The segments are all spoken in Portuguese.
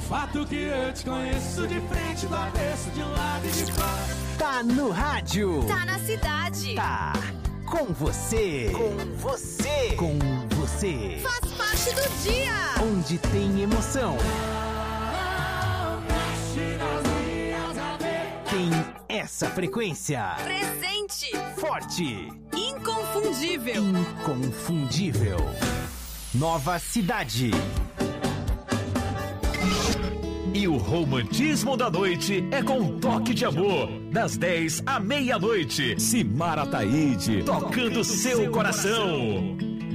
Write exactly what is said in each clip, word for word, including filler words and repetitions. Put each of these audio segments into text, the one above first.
fato que eu te conheço de frente, do avesso, de lado e de fora. Tá no rádio. Tá na cidade. Tá com você. Com você. Com você. Faz parte do dia. Onde tem emoção. Tem essa frequência. Presente. Forte. Inconfundível. Inconfundível. Nova Cidade. E o romantismo da noite é com um toque de amor. Das dez à meia-noite. Simara Taide, tocando seu coração.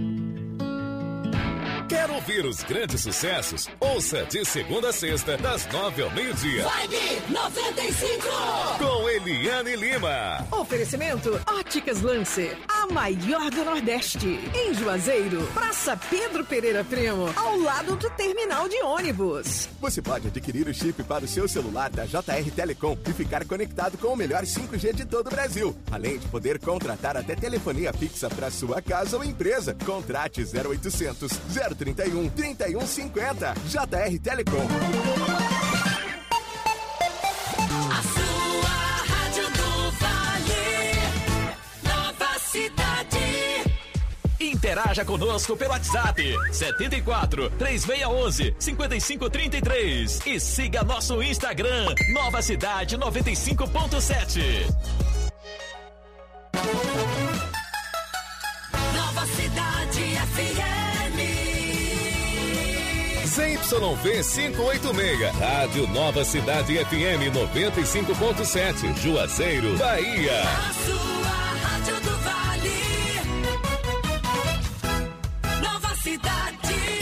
Quer ouvir os grandes sucessos? Ouça de segunda a sexta, das nove ao meio-dia. Vibe noventa e cinco. Com Eliane Lima. Oferecimento Óticas Lancer, a maior do Nordeste. Em Juazeiro, Praça Pedro Pereira Primo, ao lado do terminal de ônibus. Você pode adquirir o chip para o seu celular da J R Telecom e ficar conectado com o melhor cinco G de todo o Brasil. Além de poder contratar até telefonia fixa para sua casa ou empresa. Contrate zero oitocentos, zero trinta e um, trinta e um cinquenta. J R Telecom. A sua rádio do Vale. Nova Cidade. Interaja conosco pelo WhatsApp setenta e quatro, três seis um um, cinco cinco três três e siga nosso Instagram Nova Cidade noventa e cinco ponto sete. Nova Cidade F M. Z Y V quinhentos e oitenta e seis, Rádio Nova Cidade F M noventa e cinco ponto sete, Juazeiro, Bahia. A sua rádio do Vale. Nova Cidade.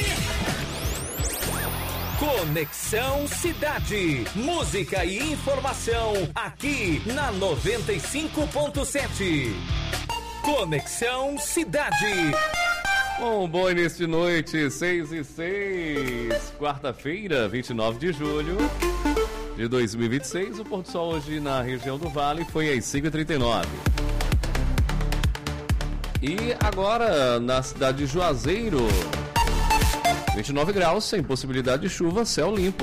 Conexão Cidade. Música e informação aqui na noventa e cinco ponto sete. Conexão Cidade. Um bom início de noite, seis e seis, quarta-feira, vinte e nove de julho de dois mil e vinte e seis. O pôr do sol hoje na região do Vale foi às cinco e trinta e nove. E agora na cidade de Juazeiro, vinte e nove graus, sem possibilidade de chuva, céu limpo.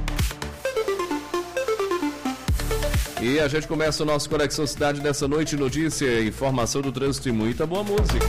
E a gente começa o nosso Conexão Cidade dessa noite, notícia, informação do trânsito e muita boa música.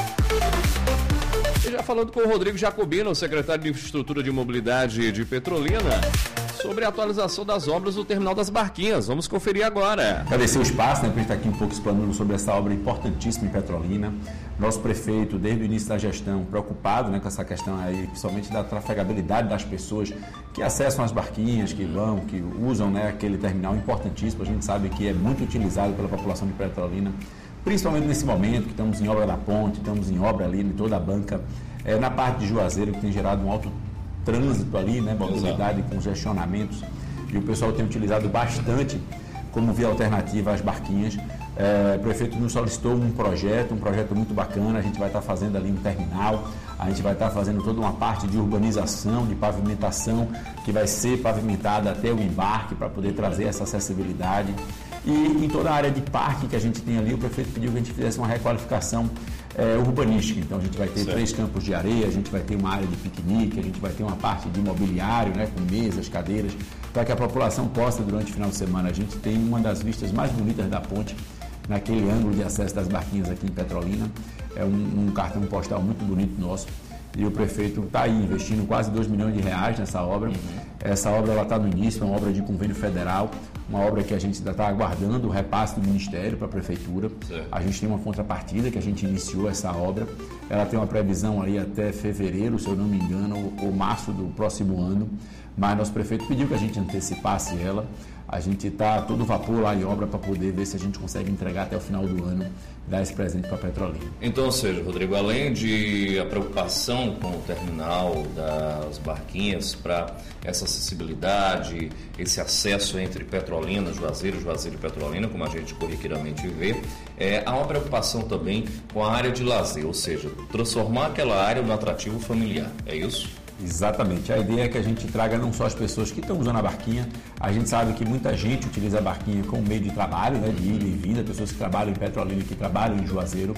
E já falando com o Rodrigo Jacobino, secretário de Infraestrutura de Mobilidade de Petrolina, sobre a atualização das obras do Terminal das Barquinhas. Vamos conferir agora. Agradecer o espaço, né, para a gente estar aqui um pouco explanando sobre essa obra importantíssima em Petrolina. Nosso prefeito, desde o início da gestão, preocupado, né, com essa questão aí, principalmente da trafegabilidade das pessoas que acessam as barquinhas, que vão, que usam, né, aquele terminal importantíssimo. A gente sabe que é muito utilizado pela população de Petrolina, principalmente nesse momento que estamos em obra da ponte, estamos em obra ali em toda a banca, é, na parte de Juazeiro, que tem gerado um alto trânsito ali, né, mobilidade, congestionamentos, e o pessoal tem utilizado bastante como via alternativa às barquinhas. É, o prefeito nos solicitou um projeto, um projeto muito bacana. A gente vai estar fazendo ali um terminal, a gente vai estar fazendo toda uma parte de urbanização, de pavimentação, que vai ser pavimentada até o embarque para poder trazer essa acessibilidade. E em toda a área de parque que a gente tem ali, o prefeito pediu que a gente fizesse uma requalificação é, urbanística. Então a gente vai ter certo. três campos de areia, a gente vai ter uma área de piquenique, a gente vai ter uma parte de mobiliário, né, com mesas, cadeiras, para que a população possa, durante o final de semana, a gente tem uma das vistas mais bonitas da ponte, naquele ângulo de acesso das barquinhas aqui em Petrolina. É um, um cartão postal muito bonito nosso. E o prefeito está aí investindo quase dois milhões de reais nessa obra. Uhum. Essa obra está no início, é uma obra de convênio federal, uma obra que a gente ainda está aguardando o repasse do Ministério para a Prefeitura. Certo. A gente tem uma contrapartida que a gente iniciou essa obra. Ela tem uma previsão aí até fevereiro, se eu não me engano, ou março do próximo ano. Mas nosso prefeito pediu que a gente antecipasse ela. A gente está todo vapor lá em obra para poder ver se a gente consegue entregar até o final do ano, dar esse presente para a Petrolina. Então, ou seja, Rodrigo, além de a preocupação com o terminal das barquinhas para essa acessibilidade, esse acesso entre Petrolina, Juazeiro, Juazeiro e Petrolina, como a gente corriqueiramente vê, é, há uma preocupação também com a área de lazer, ou seja, transformar aquela área no atrativo familiar, é isso? Exatamente. A ideia é que a gente traga não só as pessoas que estão usando a barquinha, a gente sabe que muita gente utiliza a barquinha como meio de trabalho, né, de ida e vinda, pessoas que trabalham em Petrolina, que trabalham em Juazeiro,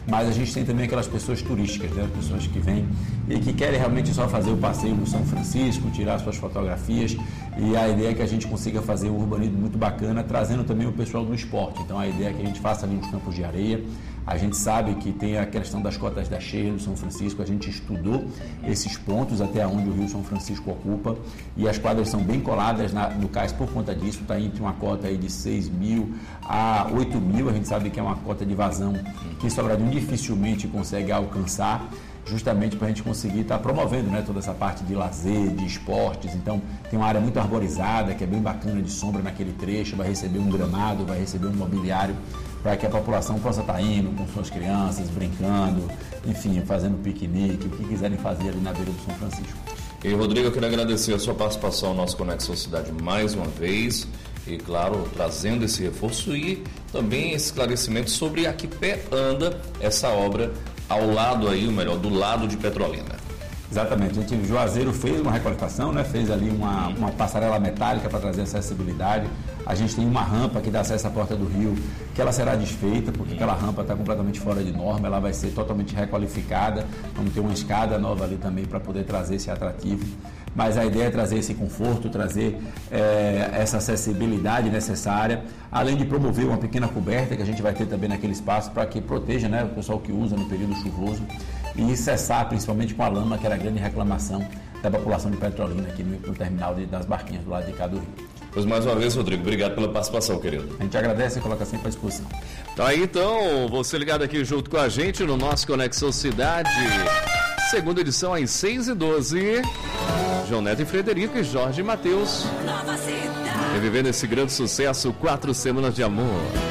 mas a gente tem também aquelas pessoas turísticas, né? Pessoas que vêm e que querem realmente só fazer o passeio no São Francisco, tirar suas fotografias, e a ideia é que a gente consiga fazer um urbanismo muito bacana, trazendo também o pessoal do esporte. Então a ideia é que a gente faça ali uns campos de areia. A gente sabe que tem a questão das cotas da cheia do São Francisco, a gente estudou esses pontos até onde o Rio São Francisco ocupa, e as quadras são bem coladas na, no cais por conta disso, está entre uma cota aí de seis mil a oito mil, a gente sabe que é uma cota de vazão que Sobradinho dificilmente consegue alcançar, justamente para a gente conseguir estar tá promovendo, né, toda essa parte de lazer, de esportes. Então tem uma área muito arborizada, que é bem bacana, de sombra naquele trecho, vai receber um gramado, vai receber um mobiliário, para que a população possa estar indo com suas crianças, brincando, enfim, fazendo piquenique, o que quiserem fazer ali na beira do São Francisco. E Rodrigo, eu quero agradecer a sua participação no nosso Conexão Cidade mais uma vez, e claro, trazendo esse reforço e também esse esclarecimento sobre a que pé anda essa obra ao lado aí, ou melhor, do lado de Petrolina. Exatamente, a gente, o Juazeiro fez uma requalificação, né? Fez ali uma, uma passarela metálica para trazer acessibilidade. A gente tem uma rampa que dá acesso à Porta do Rio, que ela será desfeita, porque aquela rampa está completamente fora de norma, ela vai ser totalmente requalificada. Vamos ter uma escada nova ali também para poder trazer esse atrativo. Mas a ideia é trazer esse conforto, trazer é, essa acessibilidade necessária, além de promover uma pequena coberta que a gente vai ter também naquele espaço para que proteja, né, o pessoal que usa no período chuvoso, e cessar principalmente com a lama, que era a grande reclamação da população de Petrolina aqui no, no terminal de, das barquinhas do lado de cá do Rio. Pois mais uma vez, Rodrigo, obrigado pela participação, querido. A gente agradece e coloca sempre à disposição. Tá aí então, você ligado aqui junto com a gente no nosso Conexão Cidade, segunda edição às seis e doze. João Neto e Frederico e Jorge e Matheus. Nova Cidade. Revivendo esse grande sucesso, Quatro Semanas de Amor.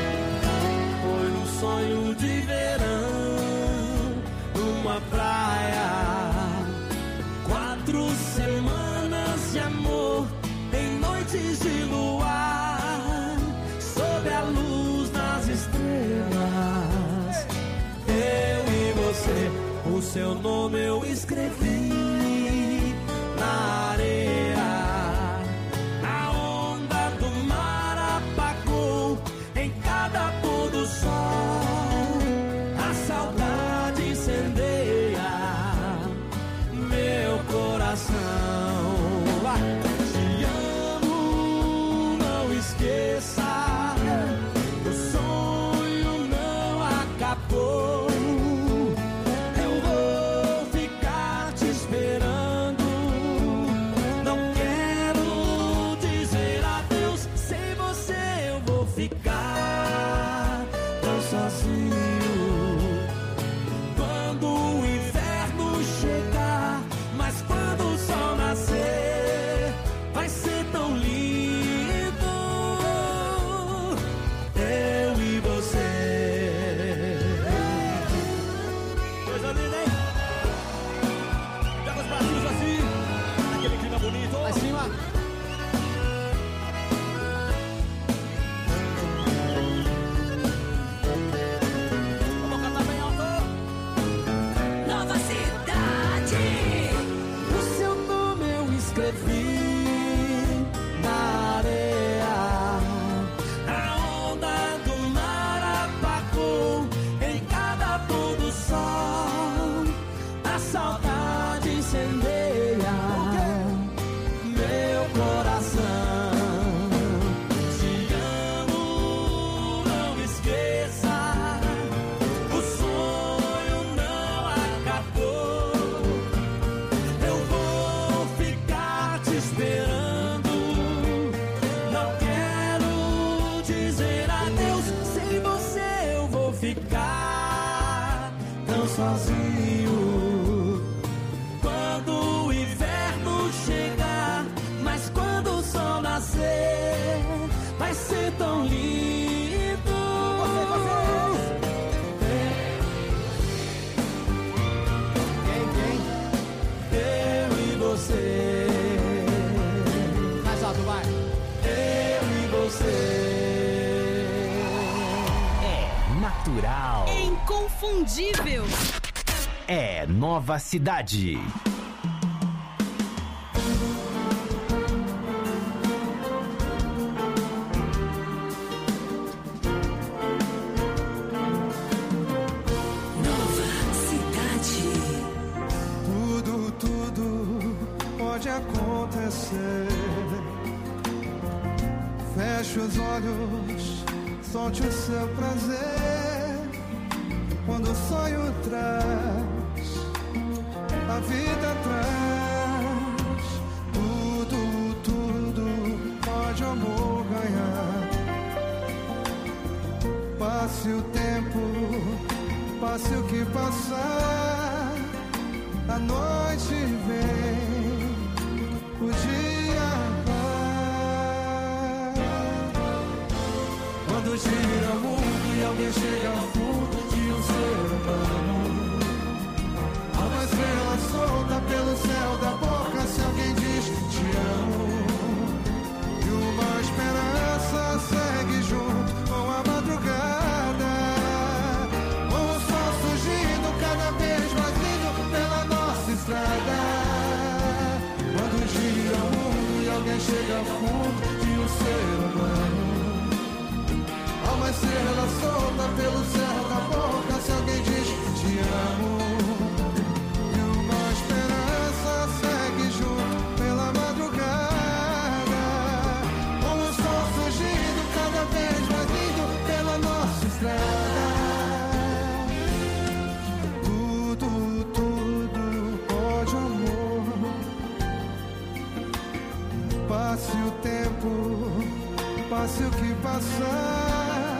Foi um sonho de verão, numa praia. Quatro semanas de amor, em noites de luar, sob a luz das estrelas. Eu e você, o seu nome eu escrevi na areia, a onda do mar apagou em cada pôr do sol, a saudade incendeia meu coração. Te amo, não esqueça, o sonho não acabou. Eu vou ficar te esperando. Ficar tão sozinho quando o inverno chegar, mas quando o sol nascer vai ser tão lindo, eu e você. Coisa linda, hein? Pega os bracinhos assim, aquele clima bonito. Lá em cima. Escrevi na areia, a onda do mar apagou em cada pôr do sol, a saudade incendeia meu coração. Te amo, não esqueça, o sonho não acabou. Eu vou ficar te esperando, não quero dizer adeus. Sem você eu vou ficar tão sozinho quando o inverno chegar, mas quando o sol nascer vai ser tão lindo. Você, você. Quem, quem? Eu e você. Mais alto, vai. Eu e você. É natural. É inconfundível. É Nova Cidade. Feche os olhos, solte o seu prazer. Quando o sonho traz, a vida traz. Tudo, tudo pode o amor ganhar. Passe o tempo, passe o que passar. A noite vem, o dia vai. Quando gira o mundo e alguém chega ao fundo de um ser humano, há uma estrela solta pelo céu da boca se alguém diz te amo. E uma esperança segue junto com a madrugada, com o sol surgindo cada vez mais lindo pela nossa estrada. Quando gira o mundo e alguém chega ao fundo de um ser humano, há uma estrela solta pelo céu da boca se alguém diz te amo. E uma esperança segue junto pela madrugada, com o sol surgindo cada vez mais lindo pela nossa estrada. Tudo, tudo pode amor. Passe o tempo, passe o que passar.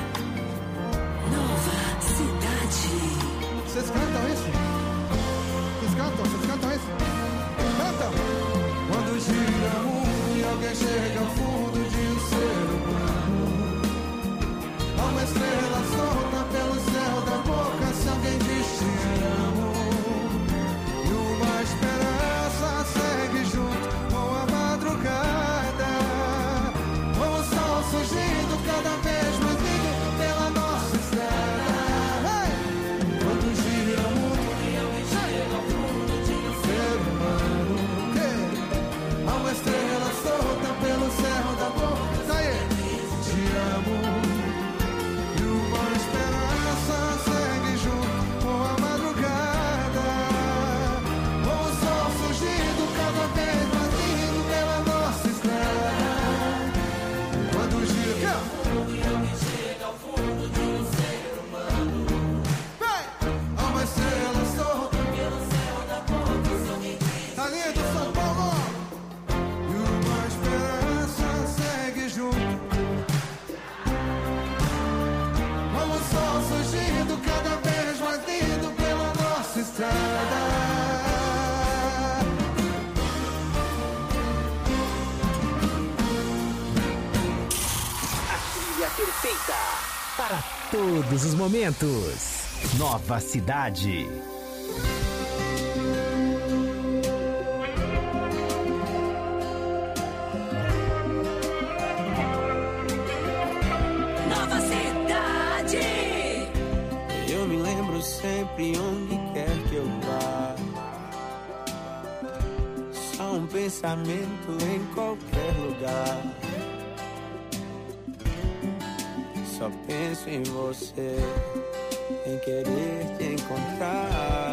Nova Cidade. Vocês cantam isso? Vocês cantam? Vocês cantam isso? Cantam! Quando gira o mundo e alguém chega ao fundo de um ser humano, há uma estrela solta pelo céu da boca se alguém diz te amo. E uma esperança segue junto com a madrugada, com o sol surgindo cada vez mais lindo pela nossa estrada. Hey! Quando gira o mundo e alguém chega ao fundo de um ser humano, hey! Há uma estrela solta pelo céu da boca, tá aí, te amo. E uma esperança segue junto com a madrugada, com o sol surgindo cada vez mais lindo pela nossa estrada. Quando gira o mundo e alguém chega ao fundo de um ser humano, há uma estrela solta pelo céu da boca se alguém diz tá lindo São Paulo. E uma esperança segue junto, com o sol surgindo cada vez mais lindo pela nossa estrada. A trilha perfeita para todos os momentos. Nova Cidade. Nova Cidade. Eu me lembro sempre onde quer que eu vá. Só um pensamento em qualquer lugar. Só penso em você, em querer te encontrar.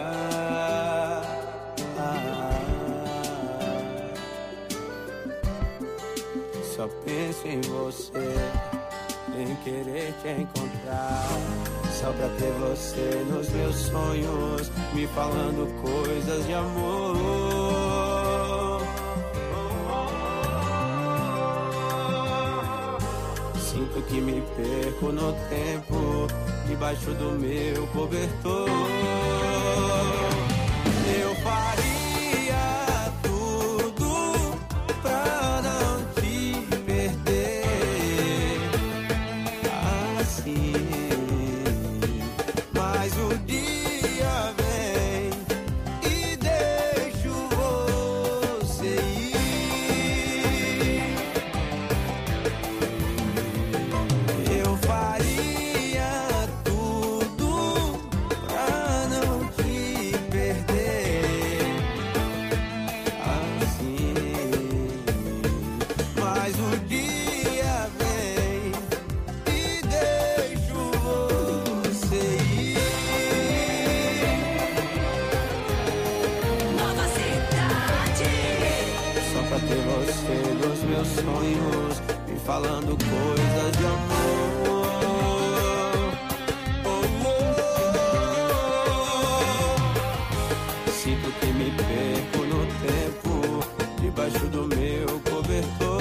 Só penso em você, em querer te encontrar. Só pra ter você nos meus sonhos, me falando coisas de amor. Sinto que me perco no tempo, debaixo do meu cobertor. Eu faria tudo pra não te perder assim. Mas o dia vem e deixo você ir. Eu faria tudo pra não te perder assim. Mas o dia vem e deixo você ir. Nova Cidade. Só pra ter você nos meus sonhos, me falando coisas de amor. Oh, oh. Sinto que me perco no tempo, debaixo do meu cobertor.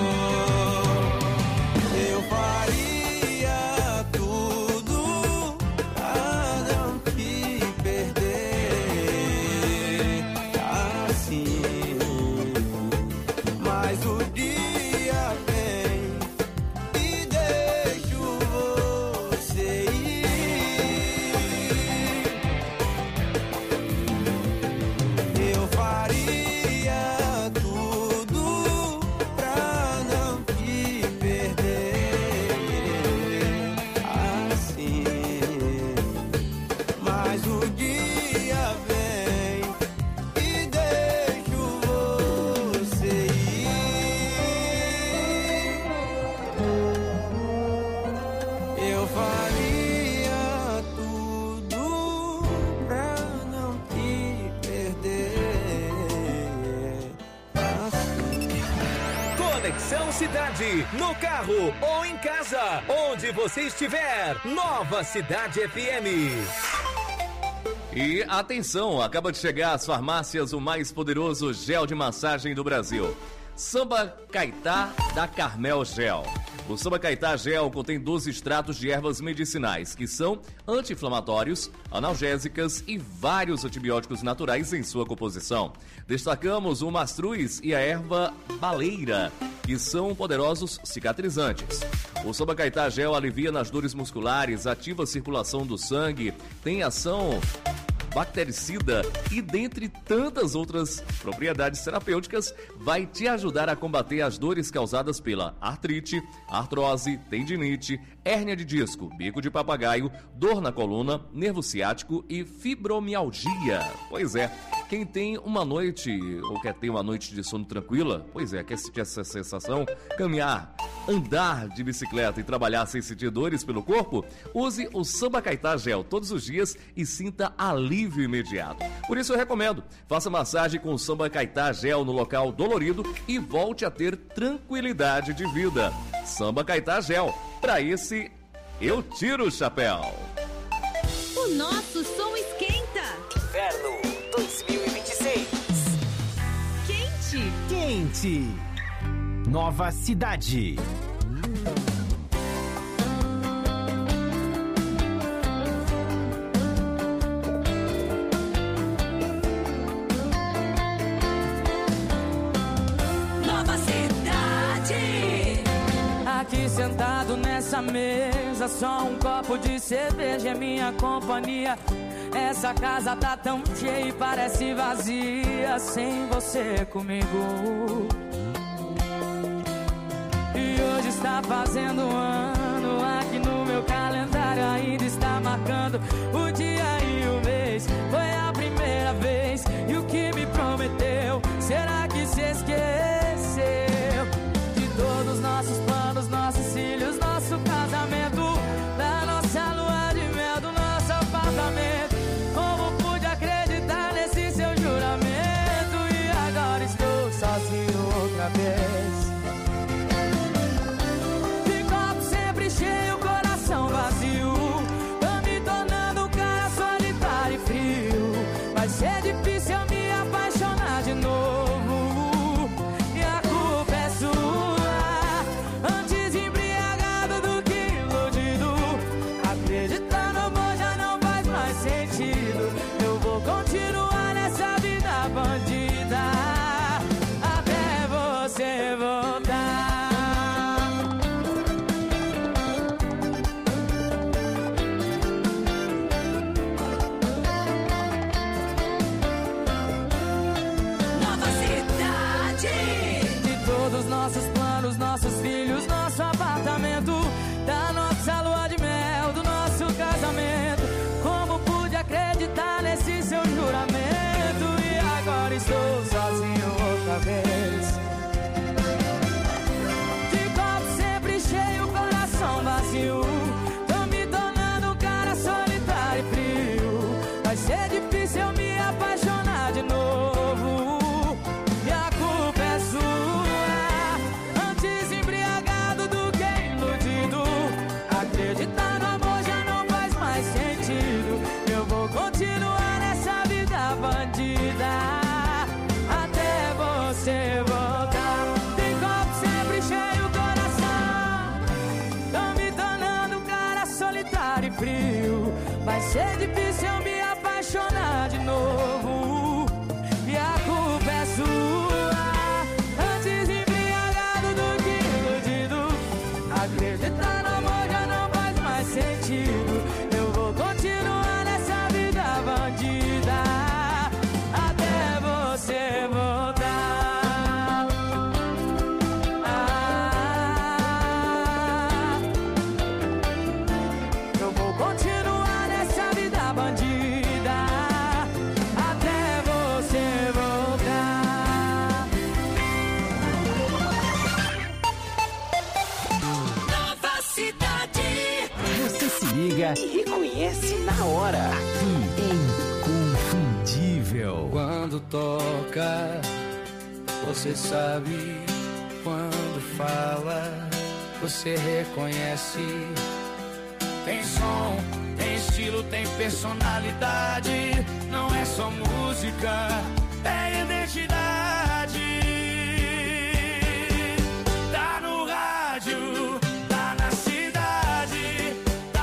Eu faria tudo pra não te perder assim, mas o dia vem e deixo você ir. Eu faria tudo pra não te perder assim, mas o dia vem e deixo você ir. Eu faria tudo pra não te perder assim. Conexão Cidade, no carro ou em casa, onde você estiver. Nova Cidade F M. E atenção, acaba de chegar às farmácias o mais poderoso gel de massagem do Brasil. Samba Caetá da Carmel Gel. O Samba Caetá Gel contém doze extratos de ervas medicinais, que são anti-inflamatórios, analgésicas e vários antibióticos naturais em sua composição. Destacamos o mastruz e a erva baleira, que são poderosos cicatrizantes. O Samba Caetá Gel alivia nas dores musculares, ativa a circulação do sangue, tem ação bactericida e dentre tantas outras propriedades terapêuticas, vai te ajudar a combater as dores causadas pela artrite, artrose, tendinite, hérnia de disco, bico de papagaio, dor na coluna, nervo ciático e fibromialgia. Pois é, quem tem uma noite ou quer ter uma noite de sono tranquila, pois é, quer sentir essa sensação, caminhar, andar de bicicleta e trabalhar sem sentir dores pelo corpo, use o Samba Caetá Gel todos os dias e sinta alívio imediato. Por isso eu recomendo, faça massagem com o Samba Caetá Gel no local dolorido e volte a ter tranquilidade de vida. Samba Caetá Gel, pra esse eu tiro o chapéu. O nosso som esquenta. Inverno dois mil e vinte e seis. Quente. Quente. Nova Cidade. Nova Cidade. Aqui sentado nessa mesa, só um copo de cerveja é minha companhia. Essa casa tá tão cheia e parece vazia sem você comigo. E hoje está fazendo um ano, aqui no meu calendário ainda está marcando o dia e o mês. Foi a primeira vez e o que me prometeu, será que se esqueceu? De todos nossos planos, nossos filhos, nosso casamento, da nossa lua de mel, do nosso apartamento. Como pude acreditar nesse seu juramento? E agora estou sozinho outra vez. De copo sempre cheio, coração vazio. Tô me tornando um cara solitário e frio. Vai ser difícil eu me apaixonar de novo. E a culpa é sua. Antes embriagado do que iludido. Acreditar no amor já não faz mais sentido. Eu vou continuar nessa vida bandida até você voltar. Nova Cidade. De todos nossos planos, nossos filhos, nosso apartamento, da nossa lua de mel, do nosso casamento. Como pude acreditar nesse seu juramento? E agora estou sozinho outra vez. De copo sempre cheio, coração vazio. Tô me tornando um cara solitário e frio. Vai ser difícil eu me apaixonar de novo. E a culpa é sua. Antes embriagado frio. Vai ser difícil eu me apaixonar de novo. E a culpa é sua. Antes embriagado do que iludido. Acreditar no amor já não faz mais sentido. Eu vou continuar nessa vida bandida até você voltar. Liga e reconhece na hora. Aqui, Inconfundível. Quando toca, você sabe. Quando fala, você reconhece. Tem som, tem estilo, tem personalidade. Não é só música, é identidade. Tá no rádio, tá na cidade.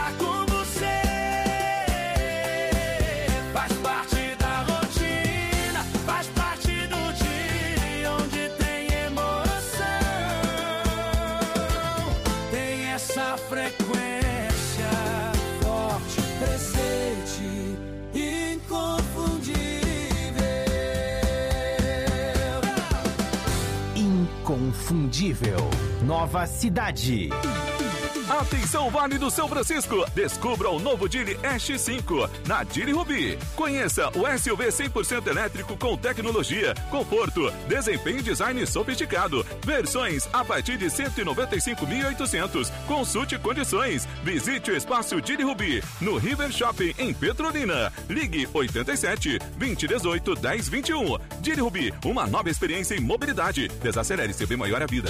Frequência forte, presente, inconfundível. Inconfundível. Nova Cidade. Atenção, Vale do São Francisco! Descubra o novo Dili X cinco na Dili Rubi. Conheça o S U V cem por cento elétrico com tecnologia, conforto, desempenho e design sofisticado. Versões a partir de cento e noventa e cinco mil e oitocentos. Consulte condições. Visite o espaço Dili Rubi no River Shopping em Petrolina. Ligue oitenta e sete, vinte e dezoito, dez, vinte e um. Dili Rubi, uma nova experiência em mobilidade. Desacelere seu bem maior a vida.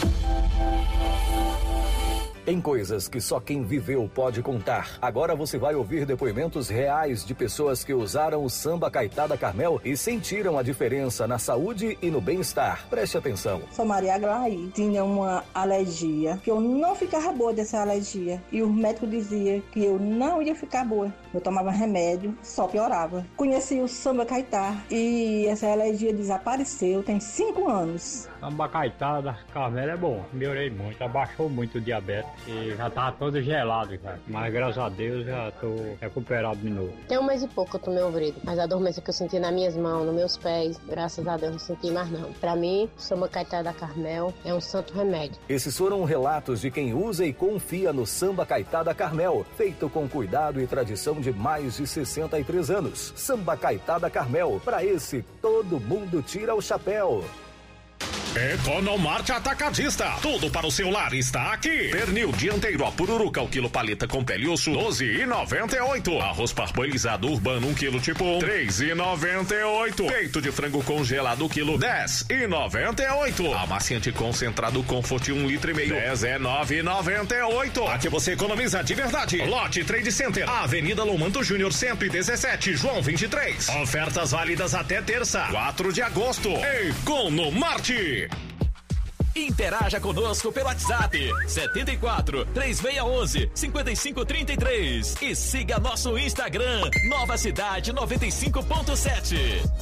Em coisas que só quem viveu pode contar. Agora você vai ouvir depoimentos reais de pessoas que usaram o Samba Caetá da Carmel e sentiram a diferença na saúde e no bem-estar. Preste atenção. Sou Maria Aglaí. Tinha uma alergia, que eu não ficava boa dessa alergia. E o médico dizia que eu não ia ficar boa. Eu tomava remédio, só piorava. Conheci o Samba Caetá e essa alergia desapareceu. Tem cinco anos. Samba Caetá da Carmel é bom. Melhorei muito, abaixou muito o diabetes. E já tava todo gelado, cara. Mas graças a Deus já tô recuperado de novo. Tem um mês e pouco que eu tomei o Vrido, mas a dormência que eu senti nas minhas mãos, nos meus pés, graças a Deus não senti mais não. Pra mim, o Samba Caetá da Carmel é um santo remédio. Esses foram relatos de quem usa e confia no Samba Caetá da Carmel, feito com cuidado e tradição de mais de sessenta e três anos. Samba Caetá da Carmel, pra esse todo mundo tira o chapéu. Economarte Atacadista. Tudo para o seu lar está aqui. Pernil dianteiro a pururuca, o quilo paleta com pele e osso, doze e noventa e oito. Arroz parboilizado urbano, um quilo tipo um, três e noventa e oito. Peito de frango congelado, quilo, dez e noventa e oito. Amaciante concentrado Comfort, um litro e meio, dez e nove e noventa e oito. Aqui você economiza de verdade. Lote Trade Center, Avenida Lomanto Júnior, cento e dezessete, João vinte e três. Ofertas válidas até terça, quatro de agosto. Economarte. Interaja conosco pelo WhatsApp setenta e quatro, três seis um um, cinco cinco três três e siga nosso Instagram Nova Cidade noventa e cinco ponto sete.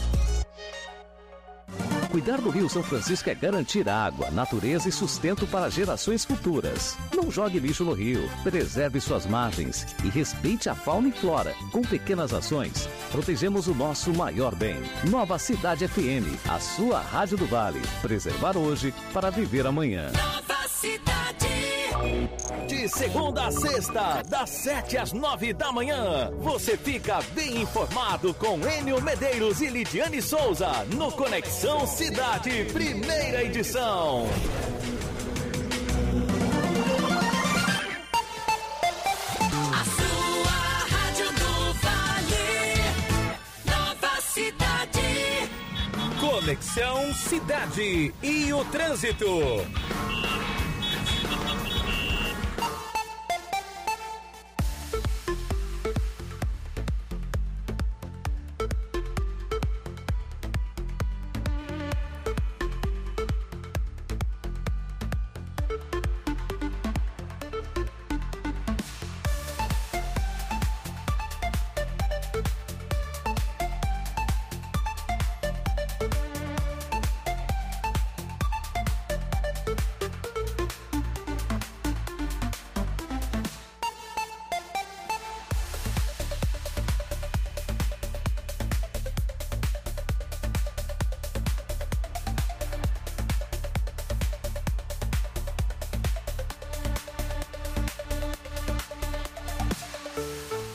Cuidar do Rio São Francisco é garantir água, natureza e sustento para gerações futuras. Não jogue lixo no rio, preserve suas margens e respeite a fauna e flora. Com pequenas ações, protegemos o nosso maior bem. Nova Cidade F M, a sua rádio do Vale. Preservar hoje para viver amanhã. Nova Cidade. De segunda a sexta, das sete às nove da manhã, você fica bem informado com Enio Medeiros e Lidiane Souza no Conexão Cidade, primeira edição. A sua rádio do Vale, Nova Cidade. Conexão Cidade e o trânsito.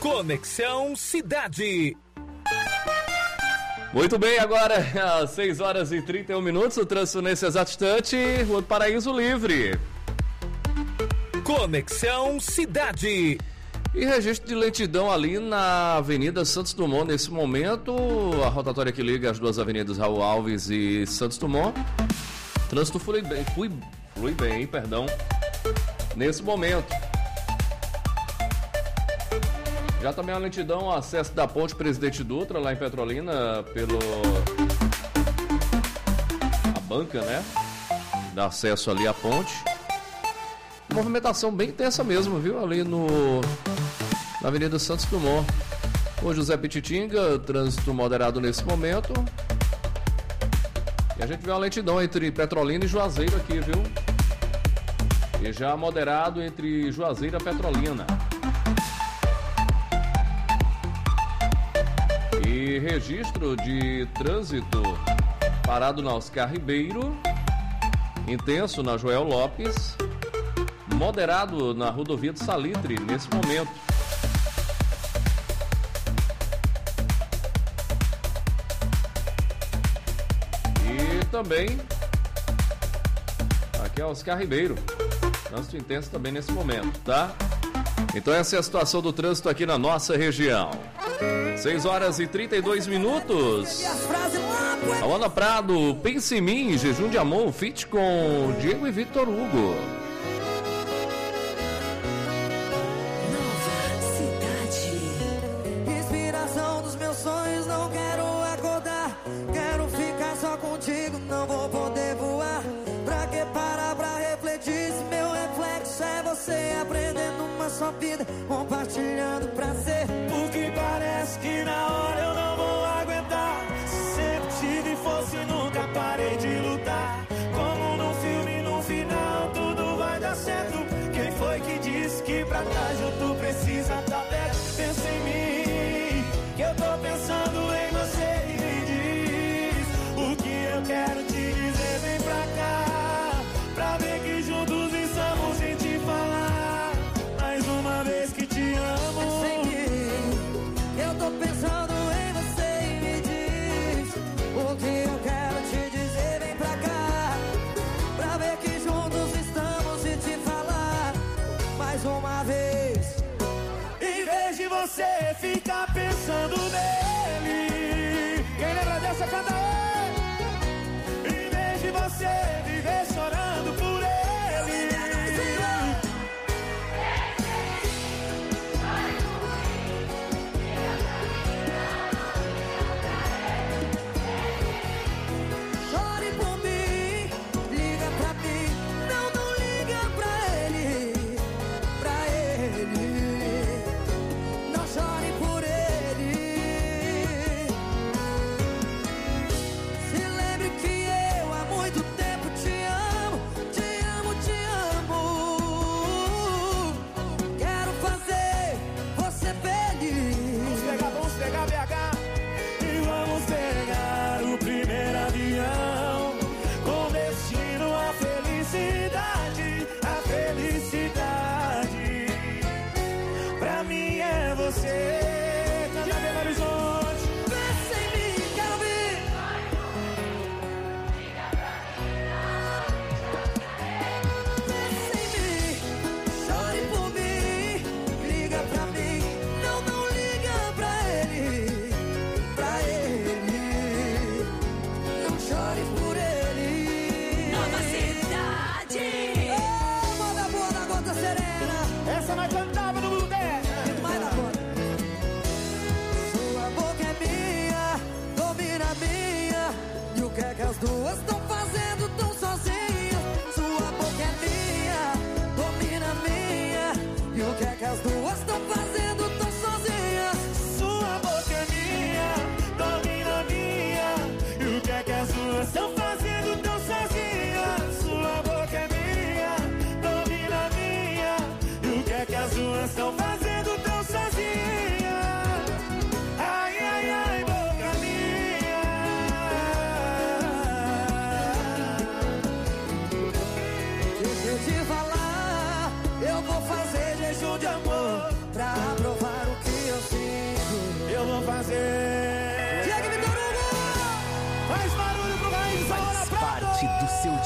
Conexão Cidade. Muito bem, agora às seis horas e trinta e um minutos, o trânsito nesse exato instante, Rua do Paraíso Livre. Conexão Cidade. E registro de lentidão ali na Avenida Santos Dumont nesse momento, a rotatória que liga as duas avenidas Raul Alves e Santos Dumont. Trânsito flui bem, flui, flui bem, perdão, nesse momento. Já também a lentidão, acesso da ponte Presidente Dutra, lá em Petrolina, pelo... a banca, né? Dá acesso ali à ponte. Movimentação bem intensa mesmo, viu? Ali no... na Avenida Santos Dumont. O José Pititinga, trânsito moderado nesse momento. E a gente vê uma lentidão entre Petrolina e Juazeiro aqui, viu? E já moderado entre Juazeiro e Petrolina. E registro de trânsito parado na Oscar Ribeiro, intenso na Joel Lopes, moderado na rodovia de Salitre nesse momento. E também aqui é Oscar Ribeiro, trânsito intenso também nesse momento, tá? Então essa é a situação do trânsito aqui na nossa região. seis horas e trinta e dois minutos. Alana Prado, Pense em Mim, Jejum de Amor, feat com Diego e Victor Hugo. Inspiração dos meus sonhos, não quero acordar. Quero ficar só contigo, não vou poder voar. Pra que parar pra refletir se meu reflexo é você aprendendo uma só vida, compartilhando prazer. O que parece que na hora eu não vou aguentar. Sempre tive força e nunca parei de lutar. Como num filme, no final tudo vai dar certo. Quem foi que disse que pra trás tu precisa tá perto? Pensa em mim, que eu tô pensando em você. E me diz o que eu quero te dizer. Vem pra cá, pra ver que juntos estamos sem te falar. Mais uma vez que te amo. Pensa em mim, eu tô pensando em você. E me diz o que eu quero te dizer. Vem pra cá, pra ver que juntos estamos e te falar mais uma vez. E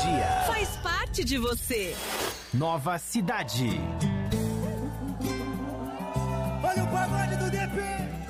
dia. Faz parte de você. Nova Cidade. Olha o pagode do D P.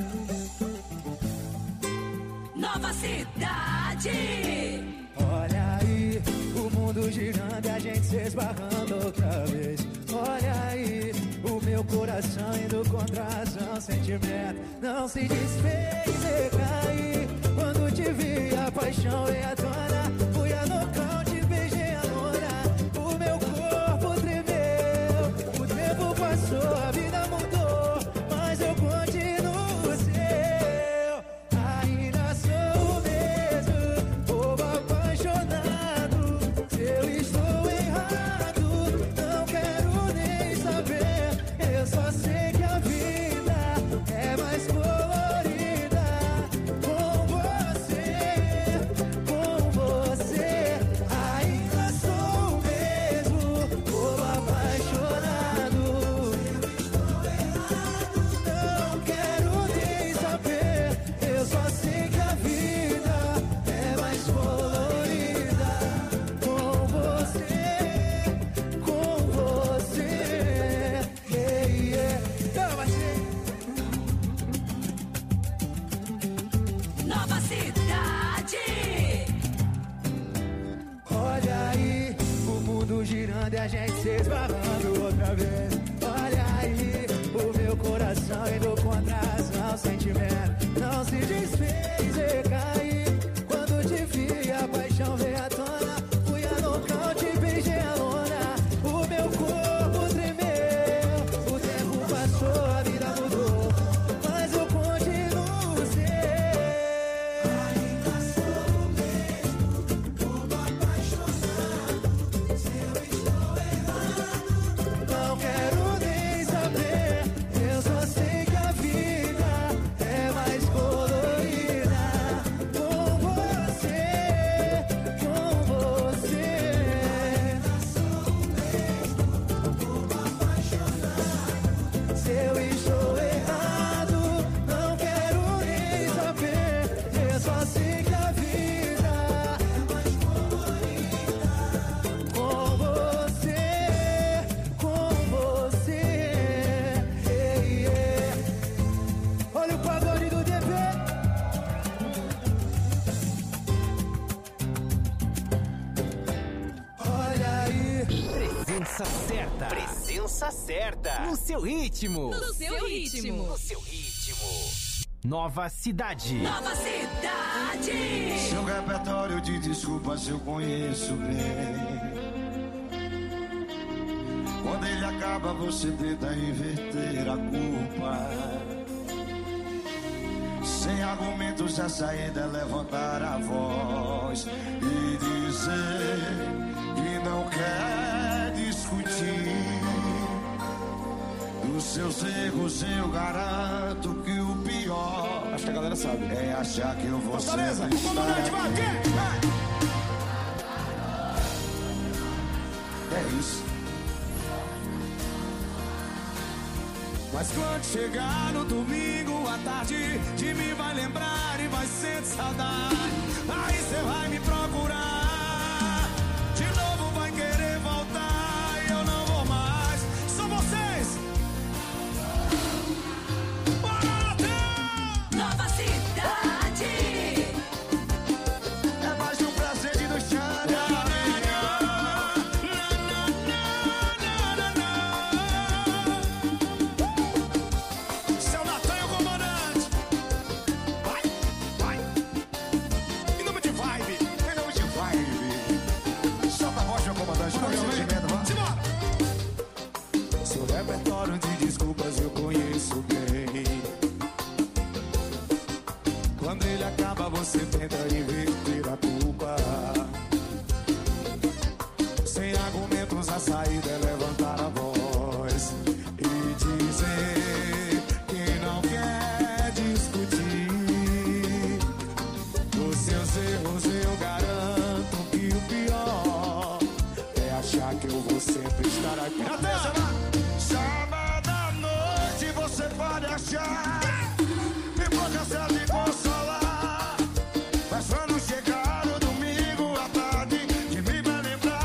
Nova Cidade. Olha aí, o mundo girando e a gente se esbarrando outra vez. Olha aí, o meu coração indo contra a razão, sentimento não se desfez e caí. Quando te vi, a paixão veio à tona. Fui a nocaute, beijei a lona. O meu corpo tremeu. O tempo passou, a vida mudou, mas eu continuo seu. Ainda sou o mesmo, bobo apaixonado. Se eu estou errado, não quero nem saber. Eu só sei que a vida é mais colorida com você, com você. Ainda sou o mesmo, bobo apaixonado. Não quero nem saber. Eu só sei que a vida é mais colorida com você, com você. Yeah, yeah. Não, vai ser. Nova Cidade. Olha aí, o mundo girando e a gente se esbarrando outra vez. Olha aí, o meu coração indo contra a razão, sentimento não se desfez e caí. Quando te vi, a paixão veio à tona. Fui a nocaute, beijei a lona. O meu corpo tremeu. O tempo passou, a vida mudou, mas eu continuo seu. Ainda sou o mesmo, bobo apaixonado. Se eu estou errado, não quero nem saber. Eu só sei que a vida é mais colorida com você, com você. Ainda sou o mesmo, bobo apaixonado. Se eu estou errado, não quero nem saber. Eu só sei que a vida é mais colorida com você, com você. Yeah, yeah. Olha o pagode do D P. Olha aí. Presença certa. Presença certa. No seu ritmo. No seu ritmo. No seu ritmo. Nova Cidade. Nova Cidade. Seu repertório de desculpas eu conheço bem. Quando ele acaba, você tenta inverter a culpa. Sem argumentos, a saída é levantar a voz e dizer que não quer discutir. Dos seus erros eu garanto que o pior, acho que a galera sabe, é achar que eu vou sempre estar aqui. É isso. Mas quando chegar no domingo à tarde, de mim vai lembrar e vai sentir saudade. Aí cê vai me procurar, de novo vai querer voltar e eu não vou mais. São vocês. Nova Cidade. É mais de um prazer de nos chamar. Seu Natan e o comandante. Vai, vai. Em nome de vibe. Em nome de vibe. Solta a voz, meu comandante. Não sentimento, vamos. Simbora. Seu repertório de desculpas eu conheço bem. Quando ele acaba, você tenta inverter a culpa. Sem argumentos, a saída é levantar a voz e dizer que não quer discutir. Dos seus erros eu garanto que o pior é achar que eu vou sempre estar aqui. Sábado à noite você pode achar que pode ser me consolar. Mas quando chegar o domingo à tarde, de mim vai lembrar.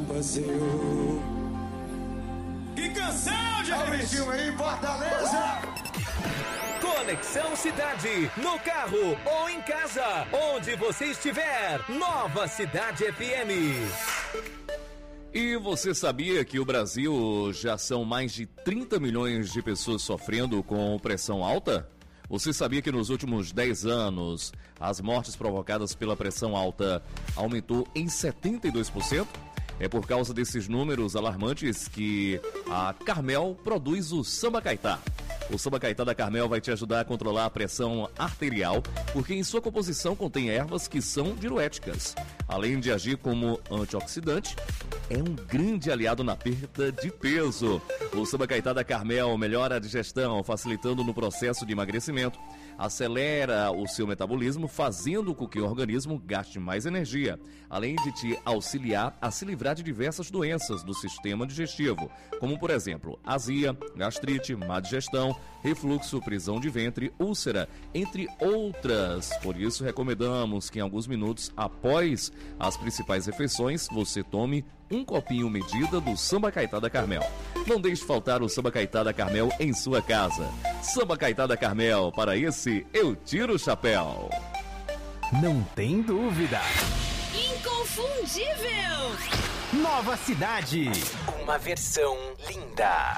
vazio. Que canção, gente! Aumentinho aí, Fortaleza! Conexão Cidade, no carro ou em casa, onde você estiver. Nova Cidade F M. E você sabia que o Brasil já são mais de trinta milhões de pessoas sofrendo com pressão alta? Você sabia que nos últimos dez anos as mortes provocadas pela pressão alta aumentou em setenta e dois por cento? É por causa desses números alarmantes que a Carmel produz o Samba Caetá. O Samba Caetá da Carmel vai te ajudar a controlar a pressão arterial, porque em sua composição contém ervas que são diuréticas. Além de agir como antioxidante, é um grande aliado na perda de peso. O Samba Caetá da Carmel melhora a digestão, facilitando no processo de emagrecimento. Acelera o seu metabolismo, fazendo com que o organismo gaste mais energia, além de te auxiliar a se livrar de diversas doenças do sistema digestivo, como por exemplo, azia, gastrite, má digestão, refluxo, prisão de ventre, úlcera, entre outras. Por isso, recomendamos que em alguns minutos após as principais refeições, você tome um copinho medida do Samba Caetá da Carmel. Não deixe faltar o Samba Caetá da Carmel em sua casa. Samba Caetá da Carmel, para esse eu tiro o chapéu. Não tem dúvida. Inconfundível. Nova Cidade. Uma versão linda.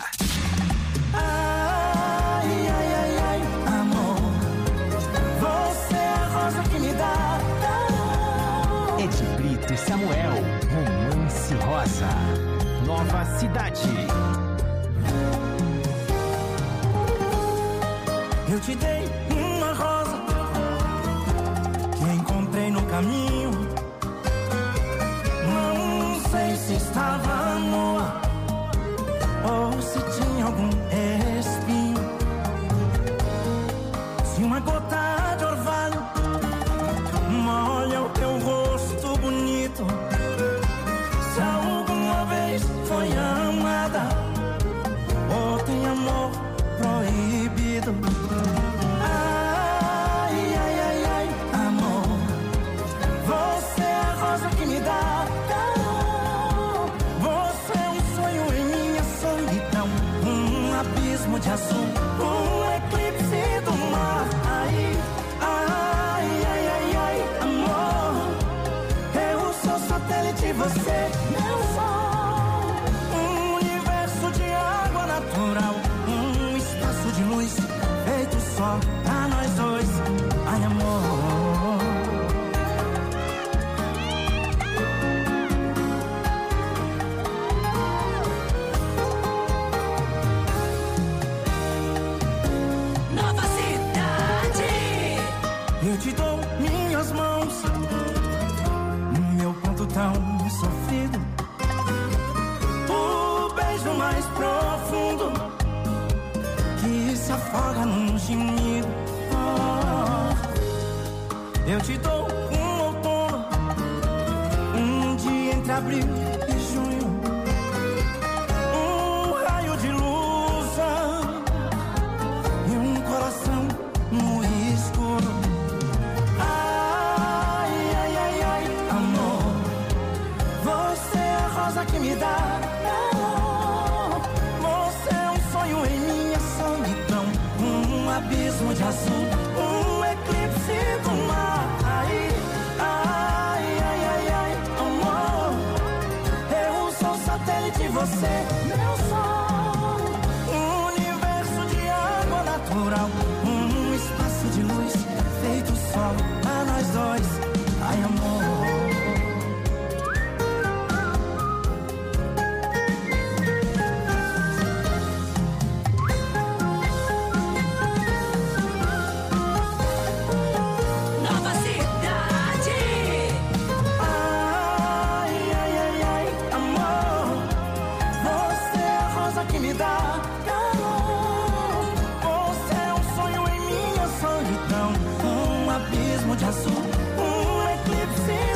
Ai, ai, ai, ai, amor, você é a rosa que me dá. Ed Brito e Samuel, Romance Rosa. Nova Cidade. Eu te dei uma rosa que encontrei no caminho. Não sei se estava nua ou se tinha algum espinho. Se uma gota de orvalho molha o teu rosto bonito, se alguma vez foi amada ou tem amor proibido. Ai, ai, ai, ai, amor, você é a rosa que me dá. Você é um sonho em minha solidão, um abismo de azul, um eclipse do mar. Ai, ai, ai, ai, ai, amor, eu sou satélite, você meu sol. Um universo de água natural, um espaço de luz feito só pra nós dois. Ai, amor. Nova Cidade. Eu te dou minhas mãos, meu ponto tão sofrido, o beijo mais profundo que se afoga num gemido. Oh, eu te dou um outono, um dia entre abril e junho, um raio de luz e um coração no escuro. Ai, ai, ai, ai, amor, você é a rosa que me dá. Você é um sonho em minha solidão, um abismo de azul, um eclipse do mar. Ai, ai, ai, ai, ai, amor, eu sou satélite, você meu sol. Um universo de água natural, um espaço de luz feito só pra nós dois. Ai, amor. Nova Cidade. Ai, ai, ai, ai, amor, você é a rosa que me dá calor. Você é um sonho em minha solidão, um abismo de azul, um eclipse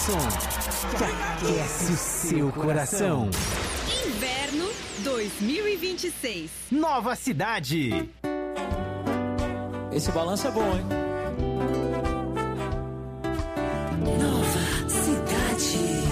som que aquece o seu coração. Inverno dois mil e vinte e seis. Nova Cidade. Esse balanço é bom, hein? Nova Cidade.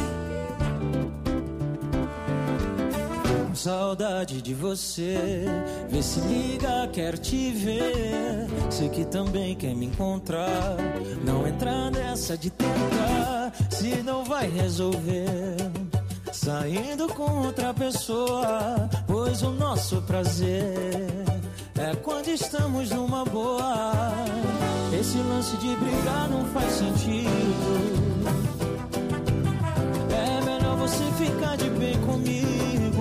Com saudade de você, vê se liga, quero te ver. Sei que também quer me encontrar. Não entrar nessa de tentar, se não vai resolver. Saindo com outra pessoa, pois o nosso prazer é quando estamos numa boa. Esse lance de brigar não faz sentido. É melhor você ficar de bem comigo.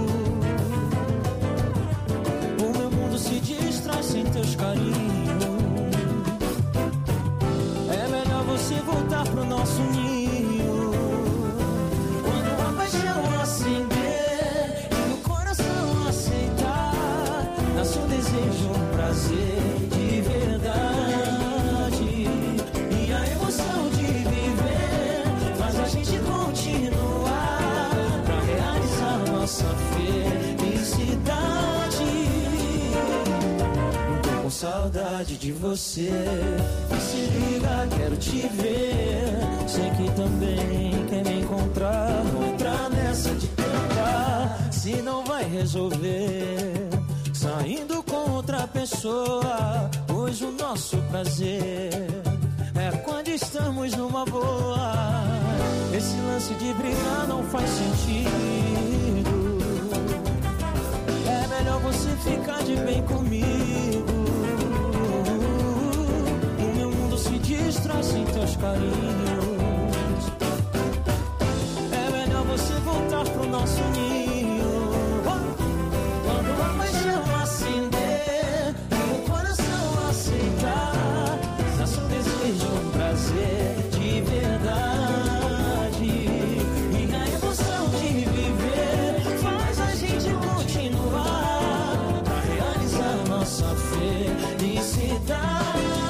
O meu mundo se distrai sem teus carinhos. É melhor você voltar pro nosso ninho. Quando a paixão acender e o coração aceitar, nasce um desejo, um prazer de verdade. E a emoção de viver faz a gente continuar pra realizar nossa felicidade. Tô com saudade de você, se liga, quero te ver. Sei que também quer me encontrar. Vou entrar nessa de tentar, se não vai resolver. Saindo com outra pessoa, pois o nosso prazer é quando estamos numa boa. Esse lance de brigar não faz sentido. É melhor você ficar de bem comigo. O meu mundo se distrai sem teus carinhos. É melhor você voltar pro nosso ninho. Quando a paixão acender e o coração aceitar, nasce um desejo, um prazer de verdade. E a emoção de viver faz a gente continuar pra realizar nossa felicidade.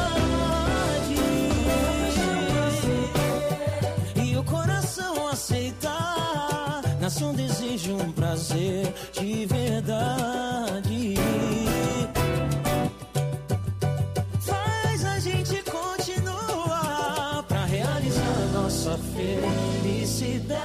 E o coração aceitar, nasce um desejo, um prazer de verdade. Faz a gente continuar pra realizar nossa felicidade.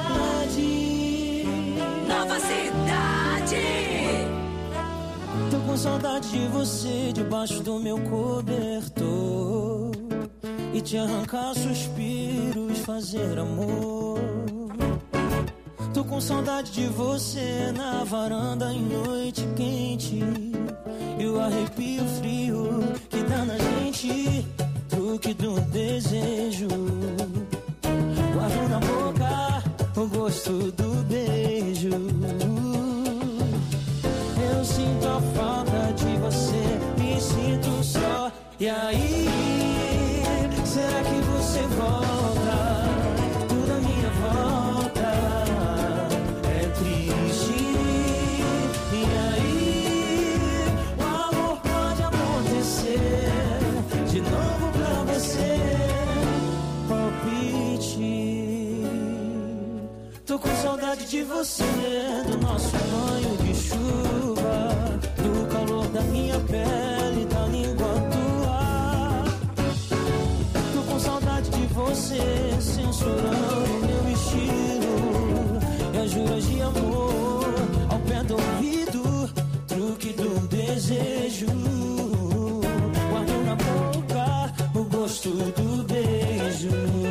Nova Cidade. Tô com saudade de você debaixo do meu cobertor e te arrancar suspiros, fazer amor. Tô com saudade de você na varanda em noite quente e o arrepio frio que dá na gente, truque do desejo. Guardo na boca o gosto do beijo. Eu sinto a falta de você, me sinto só. E aí, será que você volta? Tudo à minha volta é triste. E aí, o amor pode acontecer de novo pra você. Palpite. Tô com saudade de você, do nosso banho de chuva, do calor da minha pele, da língua tua. Tô com saudade de você, censurando meu estilo e as juras de amor ao pé do ouvido, truque do desejo. Guardo na boca o gosto do beijo.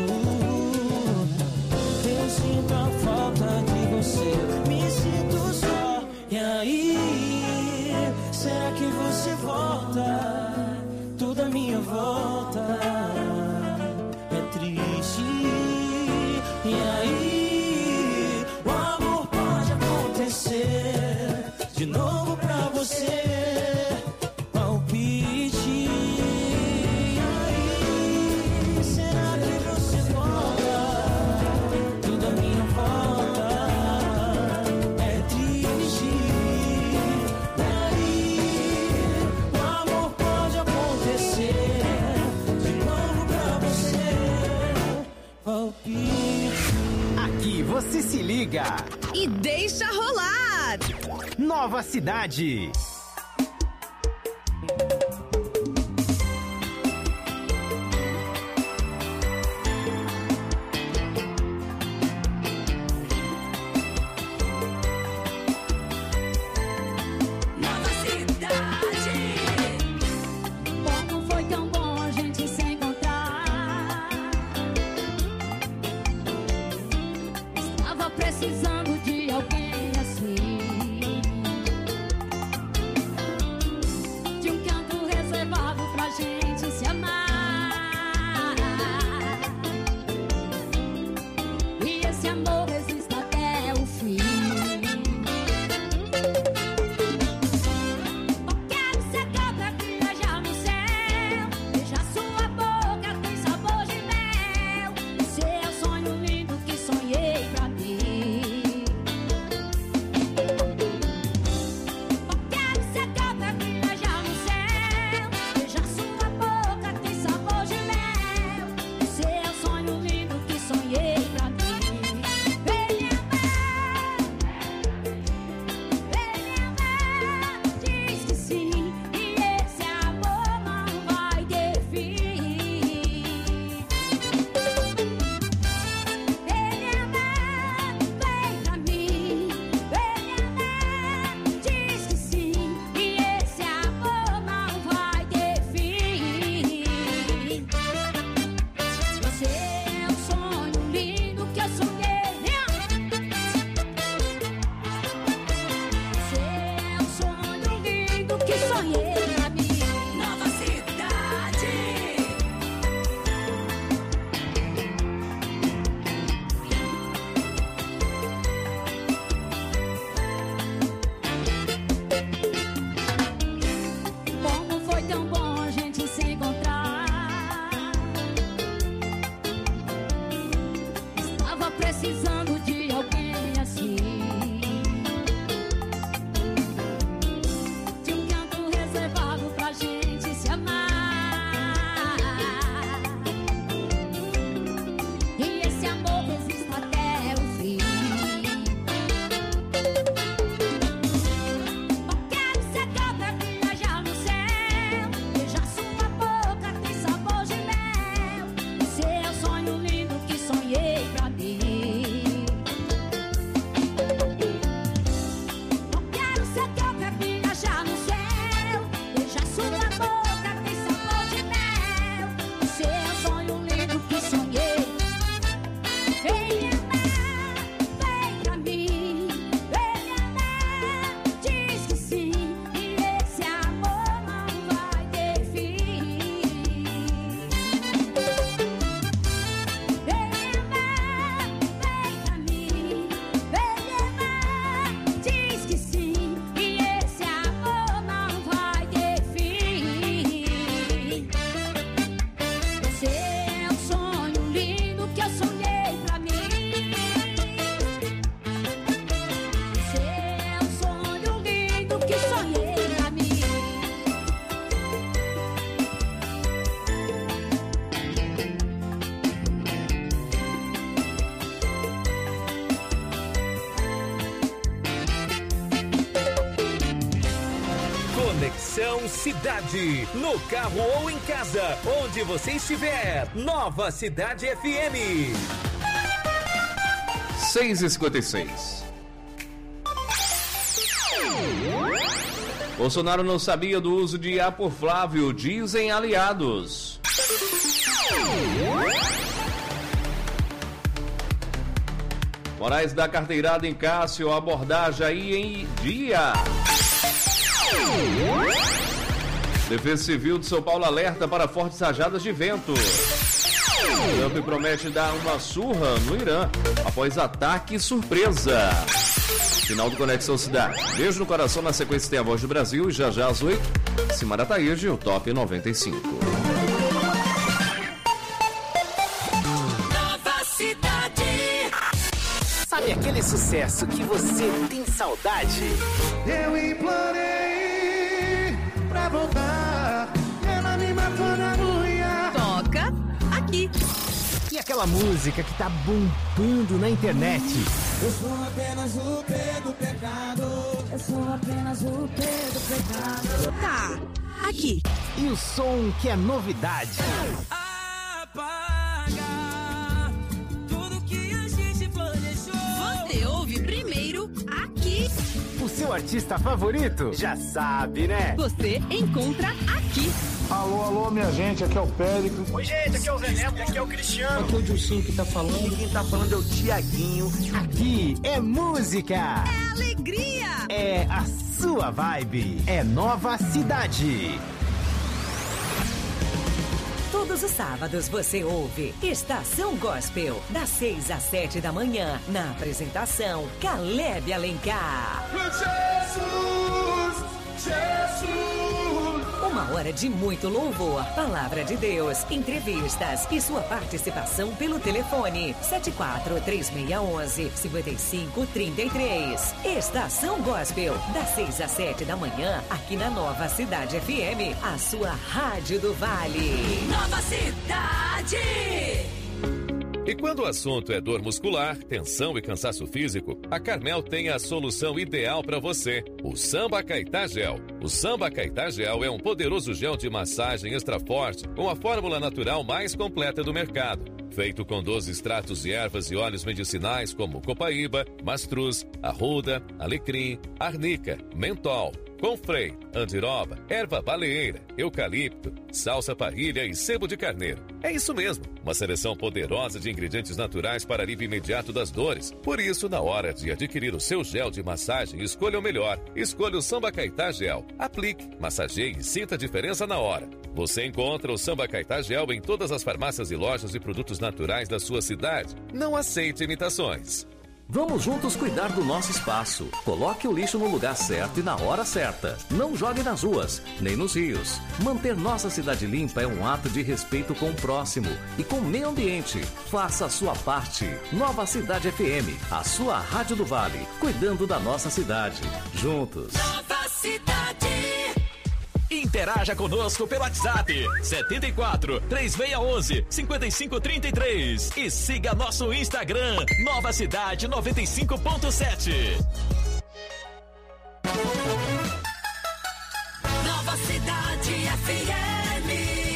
Eu sinto a falta de você, me sinto só. E aí, será que você volta? Tudo à minha volta é triste. E aí, o amor pode acontecer de novo pra você. Palpite. E aí, você se liga e deixa rolar. Nova Cidade. Precisando de alguém assim, de um canto reservado pra gente se amar. E esse amor resiste até o fim. Eu quero ser cabra que viajar no céu, beijar sua boca tem sabor de mel. Esse é o sonho lindo que sonhei pra mim. Precisando de alguém assim, de um canto reservado pra gente se amar. E esse amor resiste até o fim. Eu quero ser cabra que viajar no céu, beijar sua boca tem sabor de mel. Esse é o sonho lindo que sonhei pra mim. Conexão Cidade, no carro ou em casa, onde você estiver. Nova Cidade F M. seis e cinquenta e seis. Bolsonaro não sabia do uso de A por Flávio, dizem aliados. Moraes dá carteirada em Cássio, abordagem aí em dia. Defesa Civil de São Paulo alerta para fortes rajadas de vento. Trump promete dar uma surra no Irã após ataque surpresa. Final do Conexão Cidade. Beijo no coração, na sequência tem a Voz do Brasil e já já às oito, Simara Taíde, o Top noventa e cinco. Nova Cidade. Sabe aquele sucesso que você tem saudade? Eu implorei pra voltar, ela me matou na unha. Toca aqui. E aquela música que tá bombando na internet? Eu sou apenas o P do pecado. Eu sou apenas o P do pecado. Tá, aqui. E o som que é novidade? Apaga tudo que a gente planejou. Você ouve primeiro aqui. O seu artista favorito? Já sabe, né? Você encontra aqui. Alô, alô, minha gente, aqui é o Péricles. Oi, gente, aqui é o Zé Neto, aqui é o Cristiano. Aqui é o Dilcinho que tá falando. Quem tá falando é o Tiaguinho. Aqui é música. É alegria. É a sua vibe. É Nova Cidade. Todos os sábados você ouve Estação Gospel, das seis às sete da manhã, na apresentação Caleb Alencar. Jesus, Jesus. Uma hora de muito louvor, palavra de Deus, entrevistas e sua participação pelo telefone sete quatro três seis um um cinco cinco três três. Estação Gospel, das seis às sete da manhã, aqui na Nova Cidade F M, a sua rádio do Vale. Nova Cidade! E quando o assunto é dor muscular, tensão e cansaço físico, a Carmel tem a solução ideal para você, o Samba Caetá Gel. O Samba Caetá Gel é um poderoso gel de massagem extra forte com a fórmula natural mais completa do mercado. Feito com doze extratos de ervas e óleos medicinais como copaíba, mastruz, arruda, alecrim, arnica, mentol, confrei, andiroba, erva baleeira, eucalipto, salsa parrilha e sebo de carneiro. É isso mesmo, uma seleção poderosa de ingredientes naturais para alívio imediato das dores. Por isso, na hora de adquirir o seu gel de massagem, escolha o melhor. Escolha o Samba Caetá Gel. Aplique, massageie e sinta a diferença na hora. Você encontra o Samba Caetá Gel em todas as farmácias e lojas de produtos naturais da sua cidade. Não aceite imitações. Vamos juntos cuidar do nosso espaço. Coloque o lixo no lugar certo e na hora certa. Não jogue nas ruas, nem nos rios. Manter nossa cidade limpa é um ato de respeito com o próximo e com o meio ambiente. Faça a sua parte. Nova Cidade F M, a sua rádio do Vale, cuidando da nossa cidade. Juntos. Nova Cidade! Interaja conosco pelo WhatsApp setenta e quatro, três seis um um, cinco cinco três três e siga nosso Instagram Nova Cidade noventa e cinco ponto sete. Nova Cidade F M.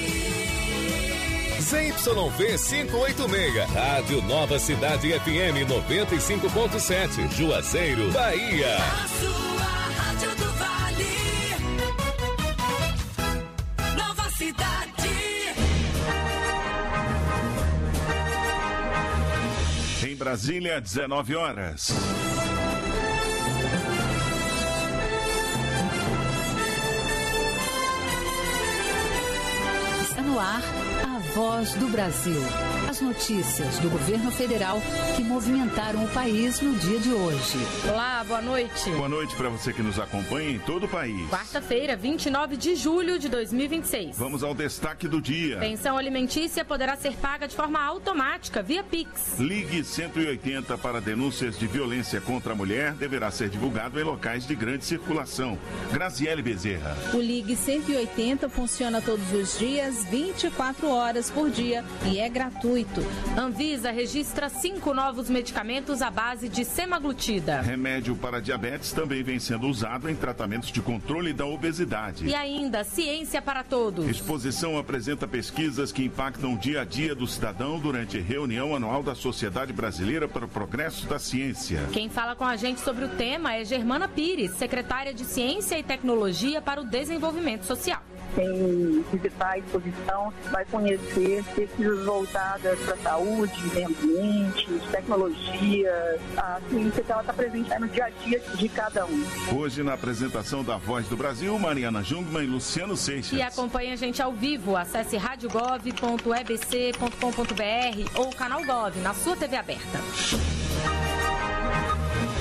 Z Y V quinhentos e oitenta e seis, Rádio Nova Cidade F M noventa e cinco ponto sete, Juazeiro, Bahia. A sua rádio do Vale. Nova Cidade. Em Brasília, dezenove horas. Está no ar a Voz do Brasil. As notícias do governo federal que movimentaram o país no dia de hoje. Olá, boa noite. Boa noite para você que nos acompanha em todo o país. Quarta-feira, vinte e nove de julho de dois mil e vinte e seis. Vamos ao destaque do dia. Pensão alimentícia poderá ser paga de forma automática via Pix. Ligue cento e oitenta para denúncias de violência contra a mulher deverá ser divulgado em locais de grande circulação. Graziele Bezerra. O Ligue cento e oitenta funciona todos os dias, vinte e quatro horas por dia e é gratuito. Anvisa registra cinco novos medicamentos à base de semaglutida. Remédio para diabetes também vem sendo usado em tratamentos de controle da obesidade. E ainda, ciência para todos. Exposição apresenta pesquisas que impactam o dia a dia do cidadão durante a reunião anual da Sociedade Brasileira para o Progresso da Ciência. Quem fala com a gente sobre o tema é Germana Pires, secretária de Ciência e Tecnologia para o Desenvolvimento Social. Quem visitar a exposição vai conhecer pesquisas voltadas para a saúde, meio ambiente, tecnologia, a ciência que ela está presente no dia a dia de cada um. Hoje, na apresentação da Voz do Brasil, Mariana Jungmann e Luciano Seixas. E acompanhe a gente ao vivo. Acesse rádio gov ponto e b c ponto com ponto b r ou canal Gov na sua T V aberta.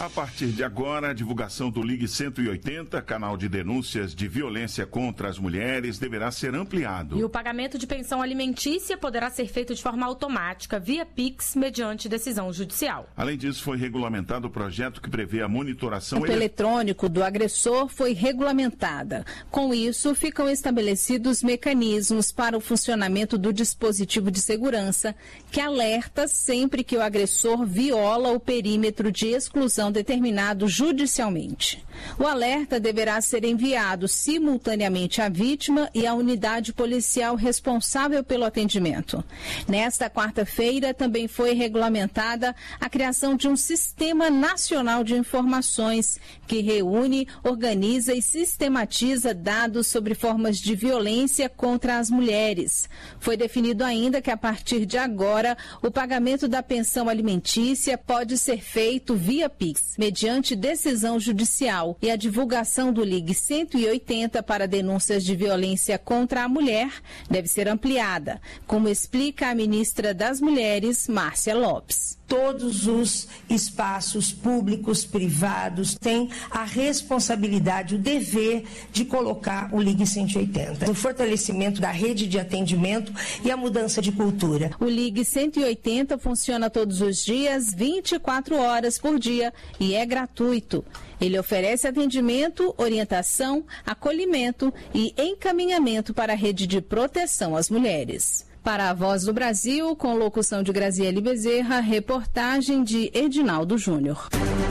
A partir de agora, a divulgação do Ligue cento e oitenta, canal de denúncias de violência contra as mulheres, deverá ser ampliado. E o pagamento de pensão alimentícia poderá ser feito de forma automática, via Pix, mediante decisão judicial. Além disso, foi regulamentado o projeto que prevê a monitoração O eletrônico do agressor foi regulamentada. Com isso, ficam estabelecidos mecanismos para o funcionamento do dispositivo de segurança, que alerta sempre que o agressor viola o perímetro de exclusão determinado judicialmente. O alerta deverá ser enviado simultaneamente à vítima e à unidade policial responsável pelo atendimento. Nesta quarta-feira, também foi regulamentada a criação de um Sistema Nacional de Informações que reúne, organiza e sistematiza dados sobre formas de violência contra as mulheres. Foi definido ainda que, a partir de agora, o pagamento da pensão alimentícia pode ser feito via Pix, mediante decisão judicial, e a divulgação do Ligue cento e oitenta para denúncias de violência contra a mulher deve ser ampliada, como explica a ministra das Mulheres, Márcia Lopes. Todos os espaços públicos, privados, têm a responsabilidade, o dever de colocar o Ligue cento e oitenta. O fortalecimento da rede de atendimento e a mudança de cultura. O Ligue cento e oitenta funciona todos os dias, vinte e quatro horas por dia, e é gratuito. Ele oferece atendimento, orientação, acolhimento e encaminhamento para a rede de proteção às mulheres. Para a Voz do Brasil, com locução de Graziele Bezerra, reportagem de Edinaldo Júnior.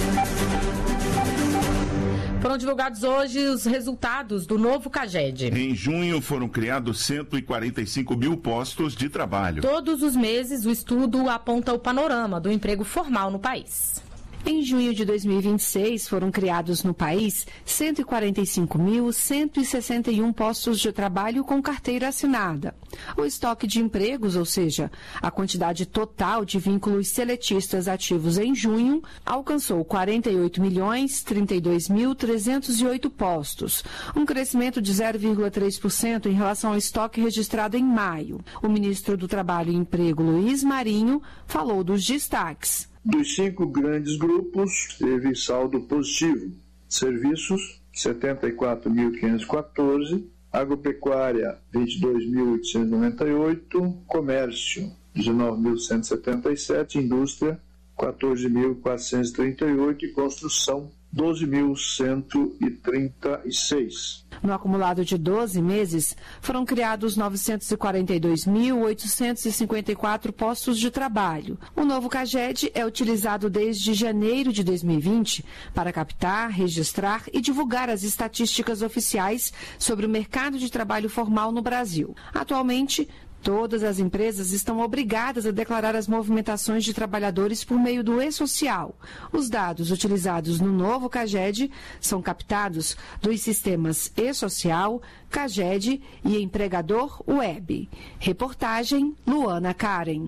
Foram divulgados hoje os resultados do novo CAGED. Em junho foram criados cento e quarenta e cinco mil postos de trabalho. Todos os meses o estudo aponta o panorama do emprego formal no país. Em junho de dois mil e vinte e seis, foram criados no país cento e quarenta e cinco mil, cento e sessenta e um postos de trabalho com carteira assinada. O estoque de empregos, ou seja, a quantidade total de vínculos seletistas ativos em junho, alcançou quarenta e oito milhões, trinta e dois mil, trezentos e oito postos, um crescimento de zero vírgula três por cento em relação ao estoque registrado em maio. O ministro do Trabalho e Emprego, Luiz Marinho, falou dos destaques. Dos cinco grandes grupos, teve saldo positivo. Serviços, setenta e quatro mil quinhentos e quatorze, agropecuária, vinte e dois mil oitocentos e noventa e oito, comércio, dezenove mil cento e setenta e sete, indústria, quatorze mil quatrocentos e trinta e oito e construção, doze mil cento e trinta e seis. No acumulado de doze meses, foram criados novecentos e quarenta e dois mil, oitocentos e cinquenta e quatro postos de trabalho. O novo CAGED é utilizado desde janeiro de dois mil e vinte para captar, registrar e divulgar as estatísticas oficiais sobre o mercado de trabalho formal no Brasil. Atualmente, todas as empresas estão obrigadas a declarar as movimentações de trabalhadores por meio do e-social. Os dados utilizados no novo CAGED são captados dos sistemas e-social, CAGED e Empregador Web. Reportagem Luana Karen.